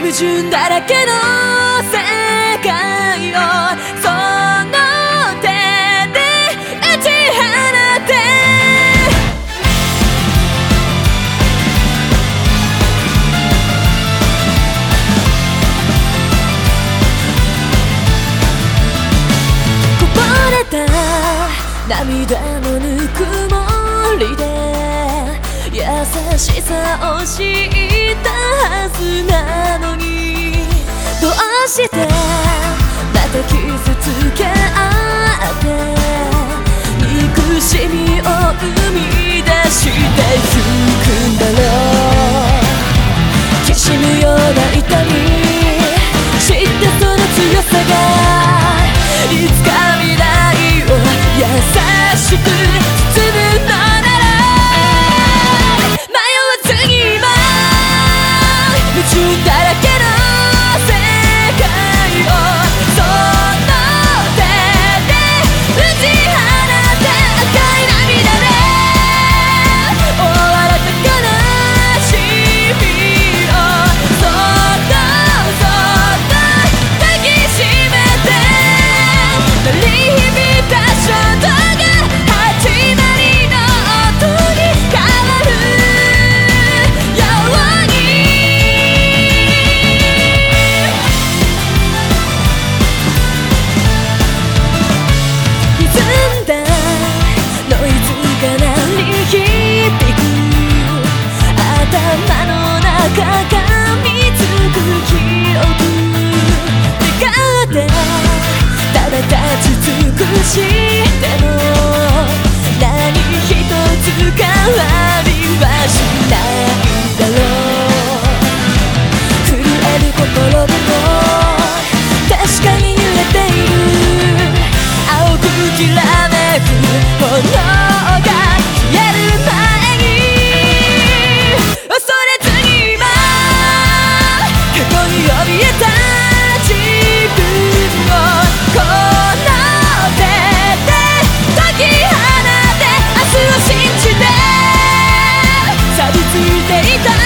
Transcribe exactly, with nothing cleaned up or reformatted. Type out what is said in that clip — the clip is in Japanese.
矛盾だらけの世界をその手で打ち放てこぼれた涙のぬくもりで優しさを知ったはずなのにどうしてまた傷つけ合って憎しみを生み出してゆくんだろう。きしむような痛み知ってその強さがいつか未来を優しく包むのなら矛盾だらけの世界をその手で打ち放て赤い涙で終わらせ悲しみをそっとそっと抱きしめて鳴り響いた衝動が始まりの音に変わるように頭の中がみつく記憶願ってただ立ち尽くしても何一つ変わりはしないだろう。震える心でも確かに揺れている青くきらめく炎が消える前に怯えた自分をこの手で解き放て明日を信じて錆びついていた